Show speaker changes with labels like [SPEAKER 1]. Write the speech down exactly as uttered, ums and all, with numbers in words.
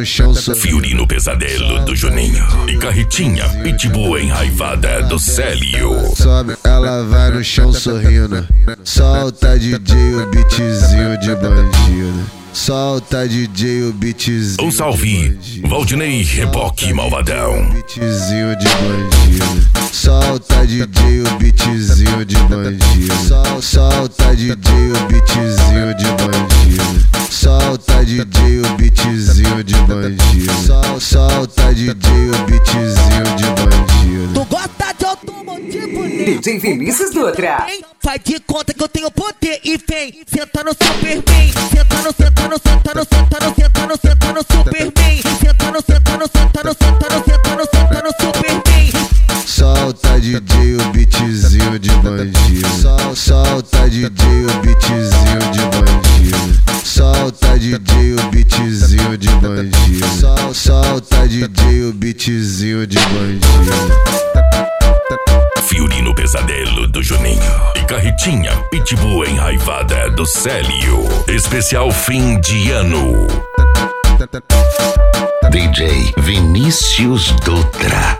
[SPEAKER 1] chão, só
[SPEAKER 2] Fiorino Pesadelo do Juninho e Carretinha Pitbull enraivada do Célio.
[SPEAKER 1] sobe, ela vai no chão sorrindo. Solta D J o beatzinho de bandido. Solta D J o beatzinho.
[SPEAKER 2] Um salve, Valdinei Reboque Malvadão.
[SPEAKER 1] Beatzinho de bandido. Solta D J o beatzinho de bandido. Sol, solta D J o beatzinho de bandido. Solta D J o beatzinho de bandido. Sol, solta D J o beatzinho de bandido.
[SPEAKER 3] Tu gosta de automotivo, né?
[SPEAKER 4] D J Vinícius Dutra.
[SPEAKER 3] Faz de conta que eu tenho poder e vem senta no Superman. Senta no, senta no, senta no, senta no, senta no, senta no Superman. Senta no, senta no, senta no, senta no, senta no, senta no Superman.
[SPEAKER 1] Solta D J o beatzinho de bandido. Sol, solta D J o beatzinho de bandido. Solta D J o beatzinho de bandido. Sol, solta D J o beatzinho de bandido.
[SPEAKER 2] Fiorino Pesadelo do Juninho e Carretinha Pitbull enraivada do Célio. Especial fim de ano. D J Vinícius Dutra.